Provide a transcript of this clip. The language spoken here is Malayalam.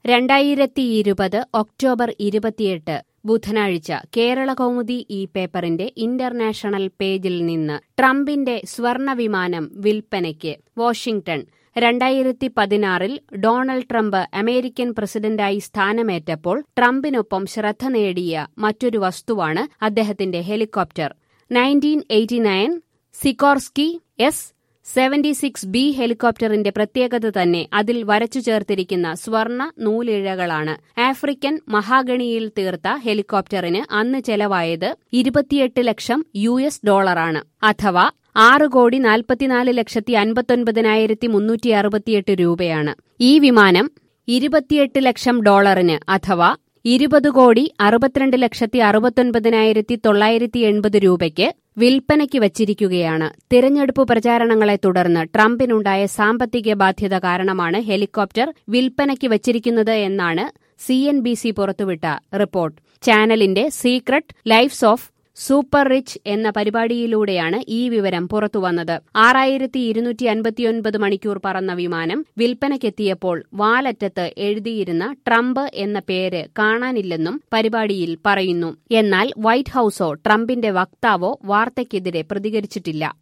2020 ഒക്ടോബർ 28 ബുധനാഴ്ച കേരളകൗമുദി ഈ പേപ്പറിന്റെ ഇന്റർനാഷണൽ പേജിൽ നിന്ന് ട്രംപിന്റെ സ്വർണവിമാനം വിൽപ്പനയ്ക്ക്. വാഷിംഗ്ടൺ. 2016 ഡൊണാൾഡ് ട്രംപ് അമേരിക്കൻ പ്രസിഡന്റായി സ്ഥാനമേറ്റപ്പോൾ ട്രംപിനൊപ്പം ശ്രദ്ധ നേടിയ മറ്റൊരു വസ്തുവാണ് അദ്ദേഹത്തിന്റെ ഹെലികോപ്റ്റർ. 1989 സിക്കോർസ്കി S-76B ഹെലികോപ്റ്ററിന്റെ പ്രത്യേകത തന്നെ അതിൽ വരച്ചു ചേർത്തിരിക്കുന്ന സ്വർണ നൂലിഴകളാണ്. ആഫ്രിക്കൻ മഹാഗണിയിൽ തീർത്ത ഹെലികോപ്റ്ററിന് അന്ന് ചെലവായത് 28 ലക്ഷം US$, അഥവാ 6,44,59,368 രൂപയാണ്. ഈ വിമാനം 28 ലക്ഷം ഡോളറിന്, അഥവാ 20,62,69,980 രൂപയ്ക്ക് വിൽപ്പനയ്ക്ക് വച്ചിരിക്കുകയാണ്. തിരഞ്ഞെടുപ്പ് പ്രചാരണങ്ങളെ തുടർന്ന് ട്രംപിനുണ്ടായ സാമ്പത്തിക ബാധ്യത കാരണമാണ് ഹെലികോപ്റ്റർ വിൽപ്പനയ്ക്ക് വച്ചിരിക്കുന്നത് എന്നാണ് CNBC പുറത്തുവിട്ട റിപ്പോർട്ട്. ചാനലിന്റെ secret lifes of super rich എന്ന പരിപാടിയിലൂടെയാണ് ഈ വിവരം പുറത്തുവന്നത്. 6,259 മണിക്കൂർ പറന്ന വിമാനം വിൽപ്പനയ്ക്കെത്തിയപ്പോൾ വാലറ്റത്ത് എഴുതിയിരുന്ന ട്രംപ് എന്ന പേര് കാണാനില്ലെന്നും പരിപാടിയിൽ പറയുന്നു. എന്നാൽ വൈറ്റ് ഹൌസോ ട്രംപിന്റെ വക്താവോ വാർത്തയ്ക്കെതിരെ പ്രതികരിച്ചിട്ടില്ല.